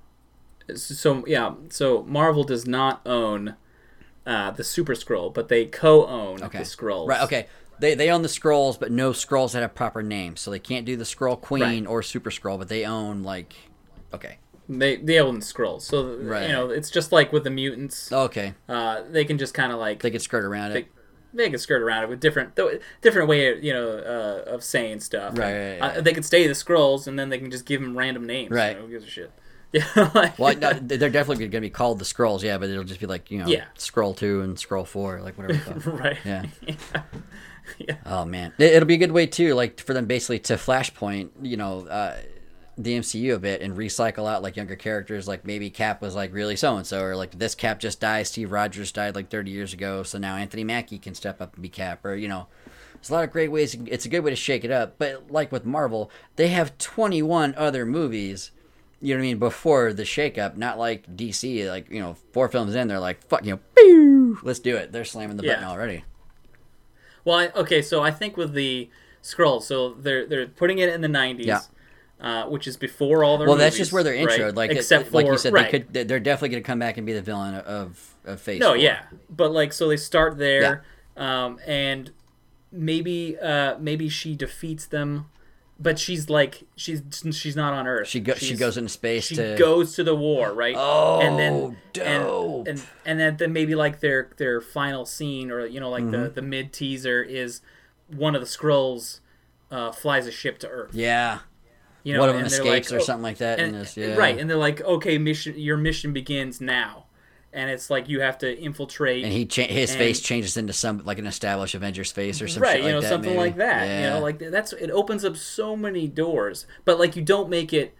So Marvel does not own the Super Skrull, but they co-own the Skrulls. Right, okay. They own the Skrulls, but no Skrulls that have proper names. So they can't do the Skrull Queen or Super Skrull, but they own, like... Okay. They own the Skrulls. So, it's just like with the mutants. Okay. They can just kind of like... They can skirt around it. they can skirt around it with different way, of saying stuff. Right. They could stay the Skrulls, and then they can just give them random names. Right. Who gives a shit? Yeah. Well, no, they're definitely going to be called the Skrulls, yeah, but it'll just be like, Skrull 2 and Skrull 4, like whatever. Right. Yeah. Yeah. Oh, man. It'll be a good way, too, like for them basically to Flashpoint, the MCU a bit and recycle out like younger characters. Like maybe Cap was like really so-and-so, or like this Cap just died. Steve Rogers died like 30 years ago. So now Anthony Mackie can step up and be Cap, or, there's a lot of great ways. It's a good way to shake it up. But like with Marvel, they have 21 other movies, you know what I mean, before the shakeup. Not like DC, like, 4 films in, they're like, fuck, pew, let's do it. They're slamming the button already. Well, so I think with the Skrulls, so they're putting it in the 90s, which is before all their movies. Well, that's just where they're introed. Right? Like, except for, like you said, right. they're definitely going to come back and be the villain of Phase 4. No, yeah. But, like, so they start there, and maybe she defeats them, but she's like, she's not on Earth. She goes into space. She goes to the war, right? Oh, and then, dope. And then maybe like their final scene, or the mid teaser is one of the Skrulls flies a ship to Earth. Yeah. One of them escapes like, or something like that. Right, and they're like, okay, your mission begins now. And it's like you have to infiltrate, and his face changes into some like an established Avengers face or some right, shit like that, something maybe. like that. Yeah. Like it opens up so many doors. But like you don't make it.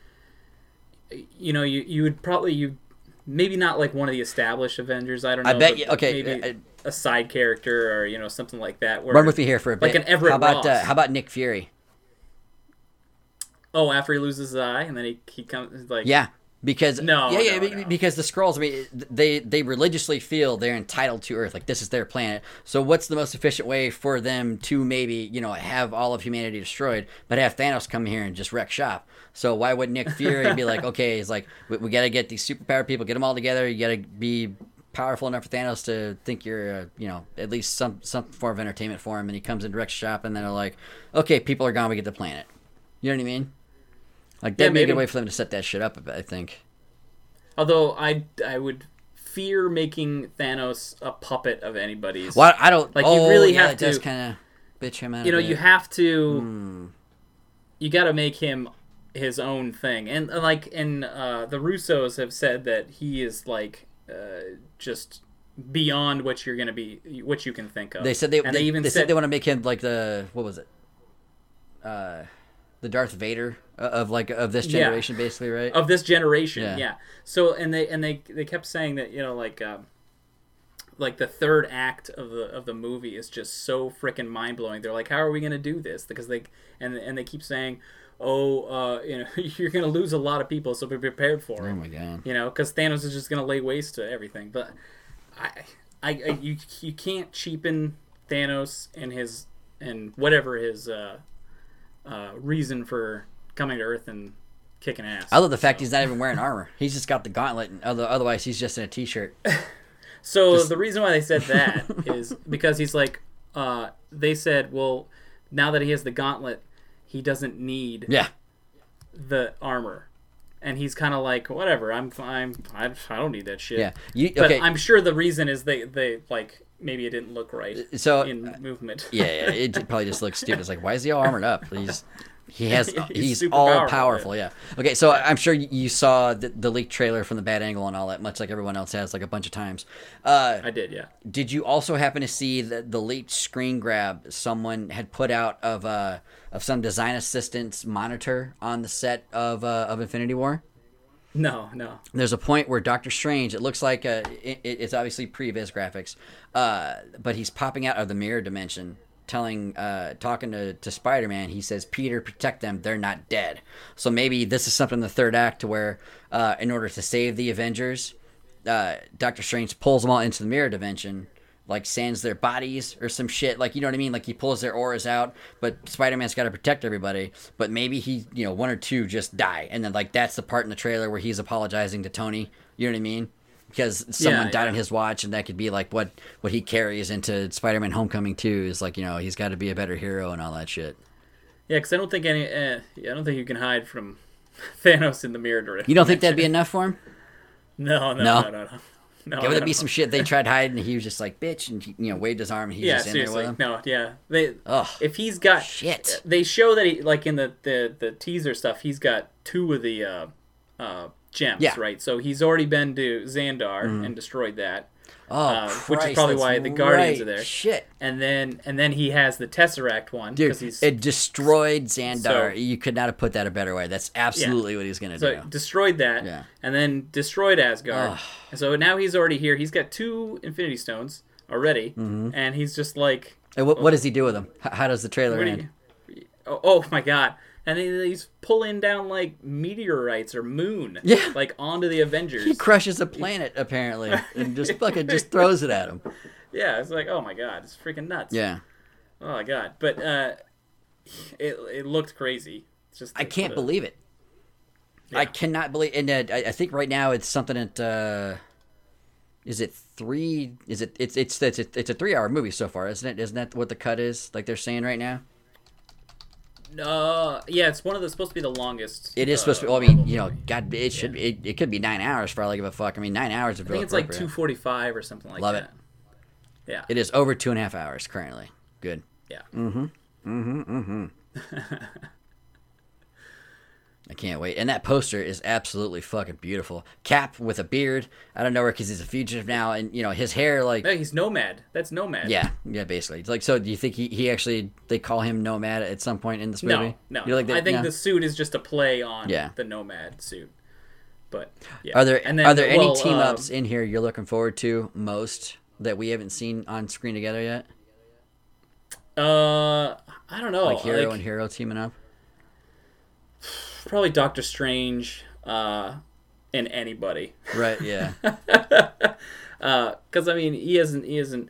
You would probably maybe not like one of the established Avengers. I don't know. I bet you. Okay, maybe a side character or something like that. Where, run with me here for a bit. Like an Everett Ross. How about Nick Fury? Oh, after he loses his eye and then he comes like Because no. because the Skrulls, I mean, they religiously feel they're entitled to Earth, like this is their planet. So what's the most efficient way for them to maybe have all of humanity destroyed, but have Thanos come here and just wreck shop? So why would Nick Fury be like, okay, it's like we got to get these superpowered people, get them all together. You got to be powerful enough for Thanos to think you're at least some form of entertainment for him, and he comes and wrecks shop, and then they're like, okay, people are gone, we get the planet. You know what I mean? Like, that'd be a good way for them to set that shit up, I think. Although, I would fear making Thanos a puppet of anybody's. Well, I don't... Like, you really have to... It does kind of bitch him out. You have to... You got to make him his own thing. And, the Russos have said that he is, like, just beyond what you're going to be... What you can think of. They said they said they want to make him, like, the... What was it? The Darth Vader of this generation, basically, right? Of this generation, yeah. So they kept saying that like the third act of the movie is just so freaking mind blowing. They're like, how are we gonna do this? Because they keep saying, you're gonna lose a lot of people, so be prepared for it. Oh my god. Because Thanos is just gonna lay waste to everything. But you can't cheapen Thanos and whatever his reason for coming to Earth and kicking ass. I love the fact he's not even wearing armor. He's just got the gauntlet, and otherwise he's just in a t-shirt. So the reason why they said that is because he's like, they said, well, now that he has the gauntlet, he doesn't need the armor. And he's kind of like, whatever, I'm fine. I don't need that shit. Yeah. But I'm sure the reason is they like, maybe it didn't look right in movement. Yeah, it probably just looks stupid. It's like, why is he all armored up? He's all powerful. Yeah. Okay, so I'm sure you saw the leaked trailer from the Bad Angle and all that, much like everyone else has, like a bunch of times. I did, yeah. Did you also happen to see the leaked screen grab someone had put out of some design assistant's monitor on the set of Infinity War? No. There's a point where Doctor Strange, it looks like it's obviously previs graphics, but he's popping out of the mirror dimension, talking to Spider-Man. He says, "Peter, protect them. They're not dead." So maybe this is something in the third act to where, in order to save the Avengers, Doctor Strange pulls them all into the mirror dimension, like sands their bodies or some shit, like, you know what I mean? Like he pulls their auras out, but Spider-Man's got to protect everybody. But maybe he, one or two just die, and then like that's the part in the trailer where he's apologizing to Tony. You know what I mean? Because someone died on his watch, and that could be like what he carries into Spider-Man: Homecoming 2 is like, he's got to be a better hero and all that shit. Yeah, because I don't think you can hide from Thanos in the mirror direction. You don't think that'd be enough for him? No. No, Would there no. be some shit they tried hiding and he was just like, bitch, and he, waved his arm and he's Yeah, just in there seriously. with him? No, yeah. They Ugh. if he's got Shit. they show that he like in the teaser stuff, he's got 2 of the gems, Yeah. right? So he's already been to Xandar and destroyed that. Oh, Which is Christ, probably that's why the Guardians right. are there. Shit. And then he has the Tesseract one Dude, because he's it destroyed Xandar. So- You could not have put that a better way. That's absolutely what he's going to so do. destroyed that, Yeah. and then destroyed Asgard. Ugh. And so now he's already here. He's got 2 Infinity Stones already, and he's just like, And what does he do with them? How does the trailer what do end? you, oh my god! And he's pulling down like meteorites or moon, Yeah. like onto the Avengers. He crushes a planet, apparently, and just fucking just throws it at him. Yeah, it's like, oh my god, it's freaking nuts. Yeah. Oh my god, but it looked crazy. It's just I can't believe it. I cannot believe, and I think right now it's something at. Is it 3? Is it? It's a 3-hour movie so far, isn't it? Isn't that what the cut is? Like they're saying right now. Yeah, it's one of the supposed to be the longest. It is supposed to be. Well, I mean, God, it should. It could be 9 hours for all I give a fuck. I mean, 9 hours of. I think it's like 2:45 or something like Love that. it. Yeah. It is over 2.5 hours currently. Good. Yeah. I can't wait. And that poster is absolutely fucking beautiful. Cap with a beard. I don't know where because he's a fugitive now, and his hair like. No, he's Nomad. That's Nomad. Yeah, basically. It's like, so do you think he actually they call him Nomad at some point in this movie? No. You're like I think no? the suit is just a play on Yeah. the Nomad suit. But yeah. Are there And then, any team ups in here you're looking forward to most that we haven't seen on screen together yet? I don't know. Like hero and hero teaming up. Probably Doctor Strange, and anybody. Right. Yeah. Because I mean, he's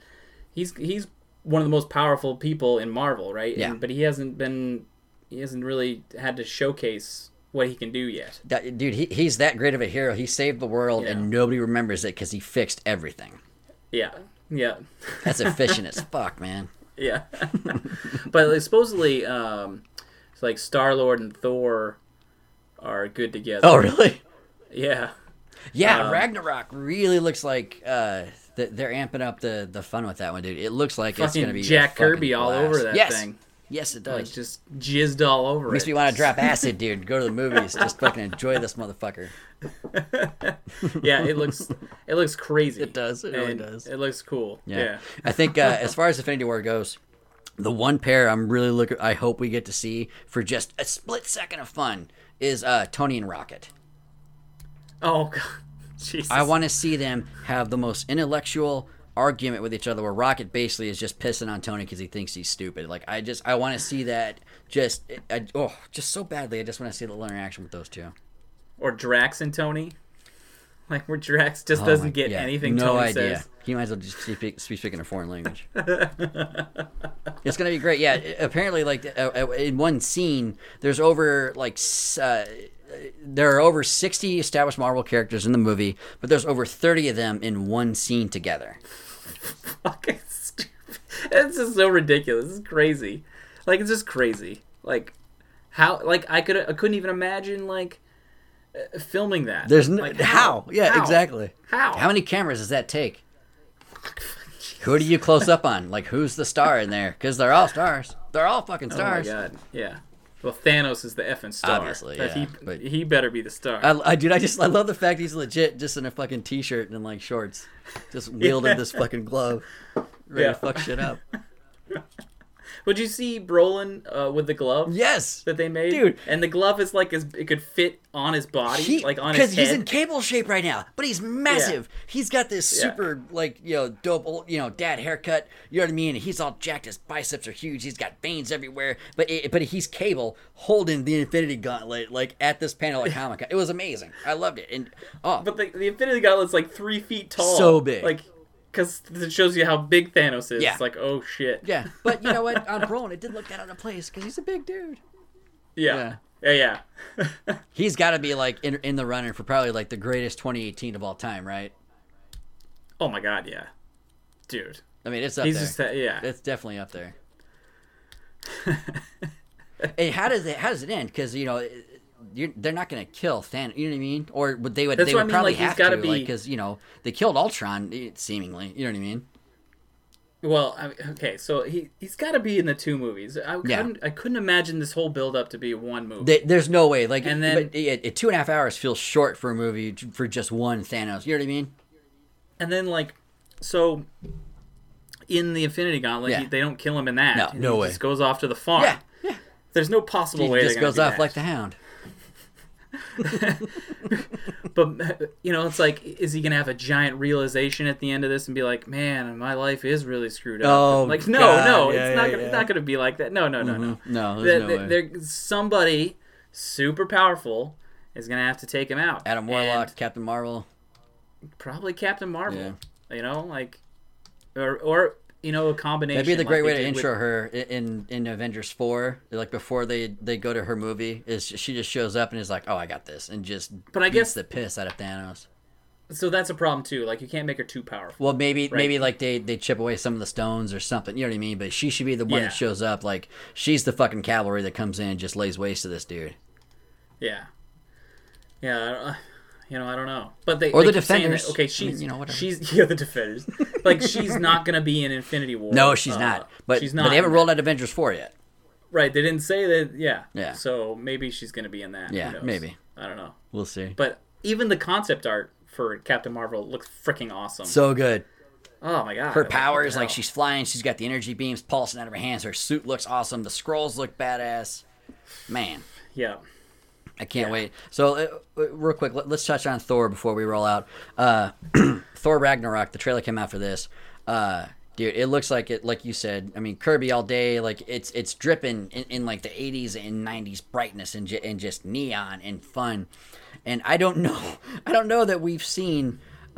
one of the most powerful people in Marvel, right? Yeah. But he hasn't really had to showcase what he can do yet. Dude, he's that great of a hero. He saved the world, Yeah. and nobody remembers it because he fixed everything. Yeah. Yeah. That's efficient as fuck, man. Yeah. But like, supposedly, it's like Star-Lord and Thor are good together. Oh, really? Yeah. Yeah, Ragnarok really looks like they're amping up the fun with that one, dude. It looks like it's Fucking gonna be Jack a fucking Kirby all blast. over that yes. thing. Yes, it Like does. just jizzed all over Makes it. me want to drop acid, dude. Go to the movies. Just fucking enjoy this motherfucker. Yeah, it looks crazy. It does. It really And does. It looks cool. Yeah. I think as far as Infinity War goes, the one pair I'm really I hope we get to see for just a split second of fun is Tony and Rocket. Oh god. Jesus. I want to see them have the most intellectual argument with each other where Rocket basically is just pissing on Tony because he thinks he's stupid. Like I want to see that just so badly. I just want to see the little interaction with those two. Or Drax and Tony. Like where Drax just doesn't get anything no Tony idea. says. He might as well just be speaking a foreign language. It's gonna be great. Yeah, apparently, like in one scene, there's over there are over 60 established Marvel characters in the movie, but there's over 30 of them in one scene together. Fucking stupid. It's just so ridiculous. It's crazy. Like it's just crazy. Like how? Like I couldn't even imagine like filming that. There's no like, how? Yeah, exactly. How? How many cameras does that take? Who do you close up on? Like who's the star in there? Because they're all stars. They're all fucking stars. Oh my god. Yeah. Well, Thanos is the effing star. Obviously, But yeah, but- he better be the star. I love the fact he's legit just in a fucking t-shirt and like shorts, just wielding this fucking glove, ready to fuck shit up. Would you see Brolin with the glove? Yes, That they made, dude. And the glove is like it could fit on his body, like on his head. because he's in cable shape right now, but he's massive. He's got this super dope old dad haircut. You know what I mean? He's all jacked. His biceps are huge. He's got veins everywhere. But he's Cable holding the Infinity Gauntlet like at this panel at Comic-Con. It was amazing. I loved it. And But the Infinity Gauntlet's like 3 feet tall. So big. Like, because it shows you how big Thanos is. Yeah. It's like, oh shit. yeah, but you know what? On Brolin, it did look that out of place because he's a big dude. Yeah. Yeah. He's got to be like in the running for probably like the greatest 2018 of all time, right? Oh my god, yeah. Dude. I mean, it's up He's there. just, yeah. It's definitely up there. And how does it end? Because they're not going to kill Thanos. You know what I mean? Or would they would That's they what I would mean, probably like, he's have gotta to, be- like, because they killed Ultron seemingly. You know what I mean? Well, okay, so he's got to be in the two movies. I couldn't imagine this whole build up to be one movie. There's no way. Like, And then- but 2.5 hours feels short for a movie for just one Thanos. You know what I mean? And then, like, so in the Infinity Gauntlet, Yeah. they don't kill him in that. No, And no he way. just goes off to the farm. Yeah. There's no possible He way just they're gonna goes do off that. like the Hound. But it's like, is he gonna have a giant realization at the end of this and be like, "Man, my life is really screwed up"? Oh, like, no, God. it's not gonna be like that. No. No, there's no way. Somebody super powerful is gonna have to take him out. Adam Warlock, Captain Marvel. Probably Captain Marvel. You know, like, or a combination. That'd be the like great they way to did intro with- her in Avengers 4. Like, before they go to her movie, is she just shows up and is like, "Oh, I got this," and just But I beats guess- the piss out of Thanos. So that's a problem too. Like, you can't make her too powerful. Well, maybe like they chip away some of the stones or something. You know what I mean? But she should be the one Yeah. that shows up. Like, she's the fucking cavalry that comes in and just lays waste to this dude. Yeah. I don't know. But they Or they the keep saying that, Defenders. okay, I mean, whatever. she's the Defenders. Like, she's not gonna be in Infinity War. No, she's not. But she's not. But they haven't in rolled that. out Avengers 4 yet. Right? They didn't say that. Yeah. Yeah. So maybe she's gonna be in that. Who Yeah, knows? maybe. I don't know. We'll see. But even the concept art for Captain Marvel looks freaking awesome. So good. Oh my god. Her Like, powers, what the like, hell? she's flying. She's got the energy beams pulsing out of her hands. Her suit looks awesome. The scrolls look badass. Man. Yeah. I can't wait. So, real quick, let's touch on Thor before we roll out. Thor Ragnarok, the trailer came out for this. Dude, it looks like it, like you said. I mean, Kirby all day. Like, it's dripping in like the 80s and 90s brightness and just neon and fun. And I don't know that we've seen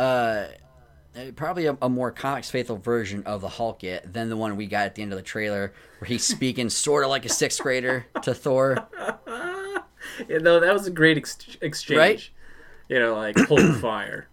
probably a more comics faithful version of the Hulk yet than the one we got at the end of the trailer, where he's speaking sort of like a sixth grader to Thor. Yeah, no, that was a great exchange. Right? Like, hold fire.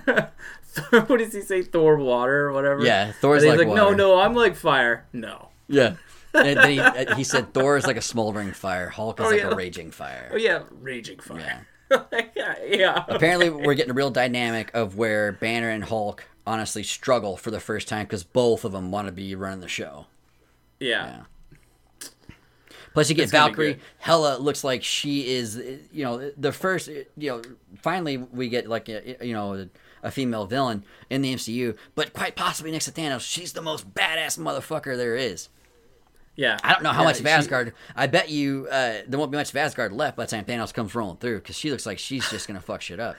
What does he say? Thor water or whatever? Yeah, Thor's And he's like water. No, I'm like fire. No. Yeah. And then he said Thor is like a smoldering fire. Hulk is like a raging fire. Oh, yeah, raging fire. Yeah. Apparently, we're getting a real dynamic of where Banner and Hulk honestly struggle for the first time because both of them want to be running the show. Yeah. Plus, you get It's gonna be Valkyrie. good. Hela looks like she is, the first, finally we get like a female villain in the MCU, but quite possibly next to Thanos, she's the most badass motherfucker there is. Yeah. I don't know how much of she- Asgard. I bet you there won't be much of Asgard left by the time Thanos comes rolling through, because she looks like she's just gonna fuck shit up.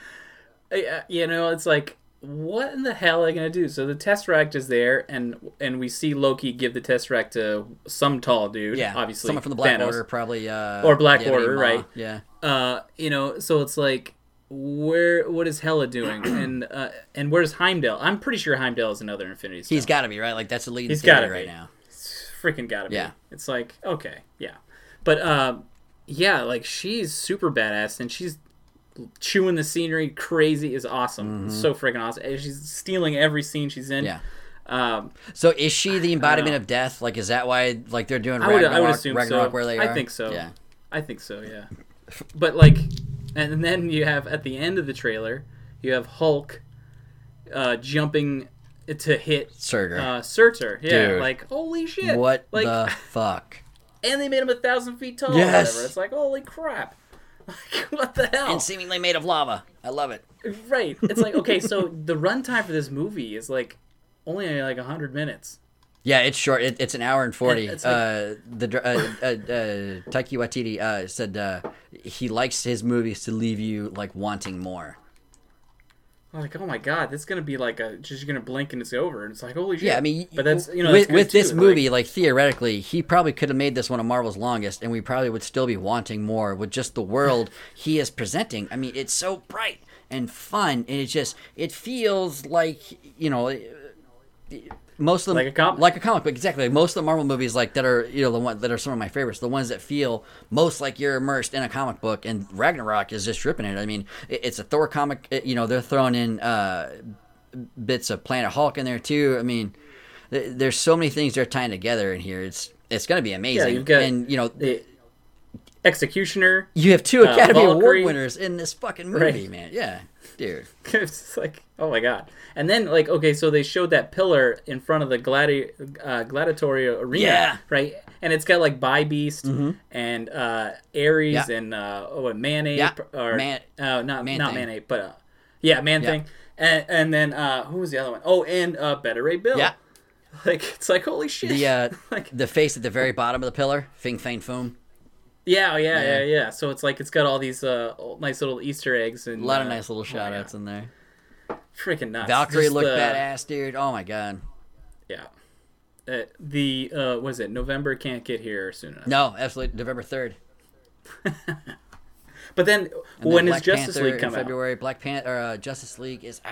It's like, what in the hell are they gonna do? So the Tesseract is there, and we see Loki give the Tesseract to some tall dude. Yeah, obviously someone from the Black Thanos. Order, probably. Or Black Order, Ma. right? Yeah. So it's like, what is Hela doing, and where's Heimdall? I'm pretty sure Heimdall is another Infinity Stone. He's got to be right. Like, that's the leading He's theory gotta right be. now. Freaking gotta be. Yeah. It's like, okay, yeah. But like, she's super badass, and she's chewing the scenery crazy is awesome. It's so freaking awesome. And she's stealing every scene she's in. Yeah. So is she the embodiment of death? Like, is that why like they're doing I would Ragnarok, assume Ragnarok so. where they are? I think so. Yeah. I think so, yeah. But like, and then you have at the end of the trailer, you have Hulk jumping to hit Surtur. Surtur. Yeah, Dude. like, holy shit. What like, the fuck? and they made him 1,000 feet tall Yes. or whatever. It's like, holy crap. Like, what the hell? And seemingly made of lava. I love it. Right. It's like, okay, so the runtime for this movie is like only like 100 minutes. Yeah, it's short. It's an hour and 40. It's like- Taiki Waititi said he likes his movies to leave you like wanting more. I'm like, oh my god, this is gonna be like just you're gonna blink and it's over, and it's like, holy shit. Yeah, I mean, but that's with, that's good with this too, movie, like theoretically, he probably could have made this one of Marvel's longest, and we probably would still be wanting more with just the world he is presenting. I mean, it's so bright and fun, and it feels like most of them Like a comic. like a comic book, exactly. Like most of the Marvel movies, like that are the ones that are some of my favorites, the ones that feel most like you're immersed in a comic book. And Ragnarok is just ripping it. I mean, it's a Thor comic. They're throwing in bits of Planet Hulk in there too. I mean, there's so many things they're tying together in here. It's going to be amazing. Yeah, you've got and Executioner. You have two Academy Valkyrie. Award winners in this fucking movie, Right. man. Yeah, dude. It's like, oh my god. And then, like, okay, so they showed that pillar in front of the gladiatory arena, Yeah. right? And it's got, like, Bi-Beast and Ares Yeah. and Man-Ape. Yeah. Or, not Man-Thing. Man-Ape, but, Man-Thing. And then, who was the other one? Oh, and Better Ray Bill. Yeah. Like, it's like, holy shit. The like, the face at the very bottom of the pillar, Fing Fang Foom. yeah. So it's like, it's got all these nice little Easter eggs. And A lot of nice little oh my shout outs God. in there. Freaking nuts. Valkyrie Just looked the- badass, dude. Oh my god. Yeah. Was it November can't get here soon enough. No, absolutely. November 3rd. But then And when then does Black Justice Panther League come in out? February. Black Panther, Justice League is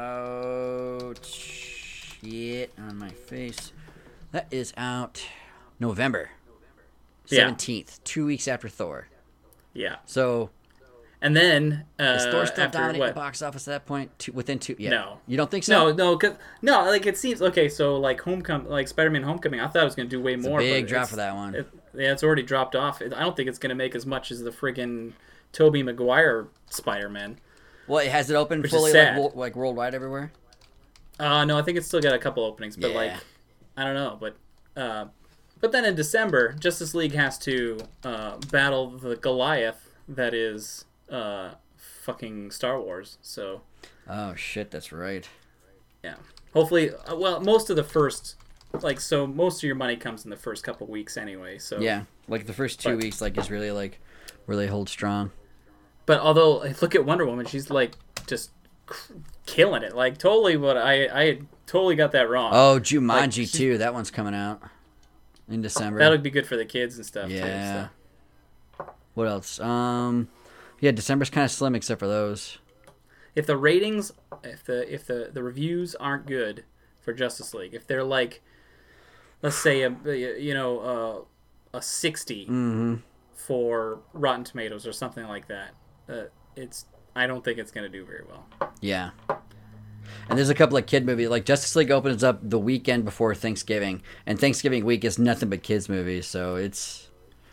out. Shit on my face. That is out November 17th, 2 weeks after Thor. Yeah. So And then is Thor still after dominating what? the box office at that point? Within two? Yeah. No. You don't think so? No, like it seems okay. So like Spider-Man: Homecoming, I thought it was going to do way more. Big but drop for that one. It's already dropped off. I don't think it's going to make as much as the friggin' Tobey Maguire Spider-Man. Well, has it opened Which is fully sad. like worldwide everywhere? No, I think it's still got a couple openings, but Yeah. like I don't know, but then in December, Justice League has to battle the Goliath that is fucking Star Wars. So Oh shit, that's right. yeah, hopefully, most of the first, most of your money comes in the first couple weeks anyway. So Yeah, like the first 2 weeks, like is really hold strong. But although look at Wonder Woman, she's like just killing it, like totally. But I totally got that wrong. Oh, Jumanji too. That one's coming out in December. That'll be good for the kids and stuff. Yeah. Too, so. What else? Yeah, December's kind of slim except for those. If the ratings, if the reviews aren't good for Justice League, if they're like, let's say a 60 for Rotten Tomatoes or something like that, I don't think it's gonna do very well. Yeah. And there's a couple of kid movies. Like Justice League opens up the weekend before Thanksgiving, and Thanksgiving week is nothing but kids movies. So it's,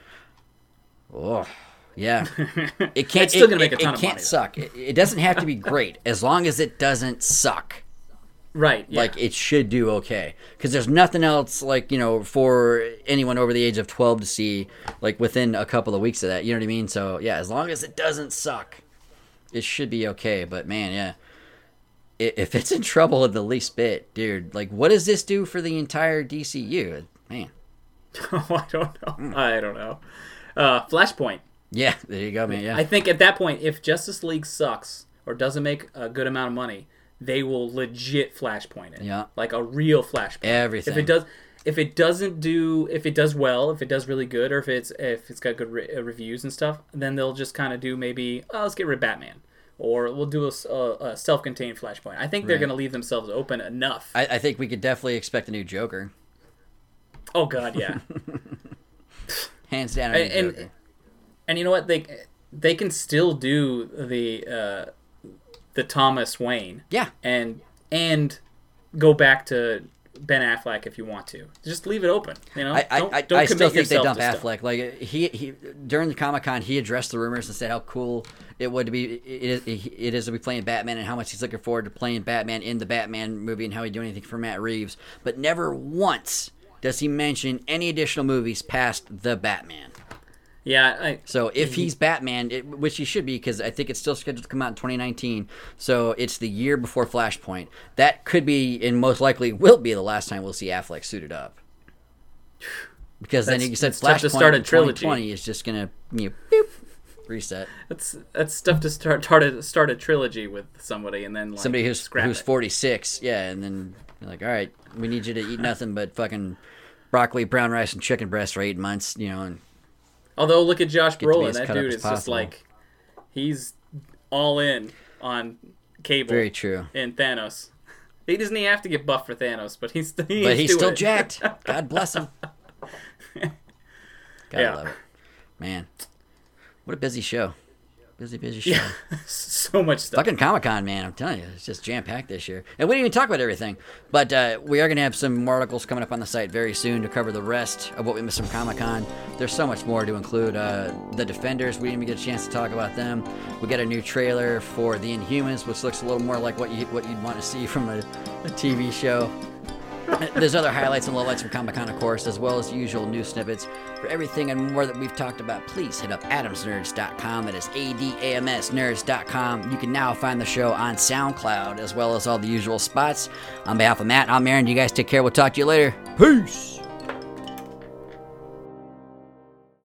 oh, yeah. It can't. It's still gonna make a ton it of can't money, suck. It doesn't have to be great as long as it doesn't suck. Right. Yeah. Like it should do okay, because there's nothing else for anyone over the age of 12 to see within a couple of weeks of that. You know what I mean? So yeah, as long as it doesn't suck, it should be okay. But man, yeah, if it's in trouble in the least bit, dude, what does this do for the entire DCU? Man. I don't know. Flashpoint. Yeah, there you go, man. Yeah. I think at that point, if Justice League sucks or doesn't make a good amount of money, they will legit Flashpoint it. Yeah. Like a real Flashpoint. Everything. If it does well, if it does really good, or if it's got good reviews and stuff, then they'll just kind of do maybe, let's get rid of Batman, or we'll do a self-contained Flashpoint. I think they're Right. going to leave themselves open enough. I think we could definitely expect a new Joker. Oh God, yeah. Hands down, a new Joker. And you know what? They can still do the Thomas Wayne. Yeah. And go back to Ben Affleck if you want to. Just leave it open. You know. Don't I still commit think they yourself dump to stuff. Affleck. He during the Comic-Con he addressed the rumors and said how cool it would be it is to be playing Batman and how much he's looking forward to playing Batman in the Batman movie and how he'd do anything for Matt Reeves. But never once does he mention any additional movies past the Batman. Yeah. So if he's Batman, which he should be, because I think it's still scheduled to come out in 2019, so it's the year before Flashpoint. That could be, and most likely will be, the last time we'll see Affleck suited up. Because then you said tough to Flashpoint start a in trilogy. 2020 is just gonna boop, reset. That's tough to start a trilogy with somebody and then Somebody who's scrap it. 46, yeah, and then you're like, all right, we need you to eat nothing but fucking broccoli, brown rice, and chicken breast for 8 months, and Although look at Josh to be Brolin, as that cut up dude as is just possible. like he's all in on Cable. very true. And Thanos. He doesn't even have to get buffed for Thanos, but he's He's still jacked. God bless him. Gotta Yeah. love it. Man, what a busy show. Busy show. Yeah, so much stuff. Fucking Comic-Con, man. I'm telling you, it's just jam-packed this year. And we didn't even talk about everything. But we are going to have some more articles coming up on the site very soon to cover the rest of what we missed from Comic-Con. There's so much more to include. The Defenders, we didn't even get a chance to talk about them. We got a new trailer for The Inhumans, which looks a little more like what you'd want to see from a TV show. There's other highlights and lowlights from Comic-Con, of course, as well as usual news snippets. For everything and more that we've talked about, please hit up adamsnerds.com. That is ADAMSnerds.com. You can now find the show on SoundCloud, as well as all the usual spots. On behalf of Matt, I'm Aaron. You guys take care. We'll talk to you later. Peace!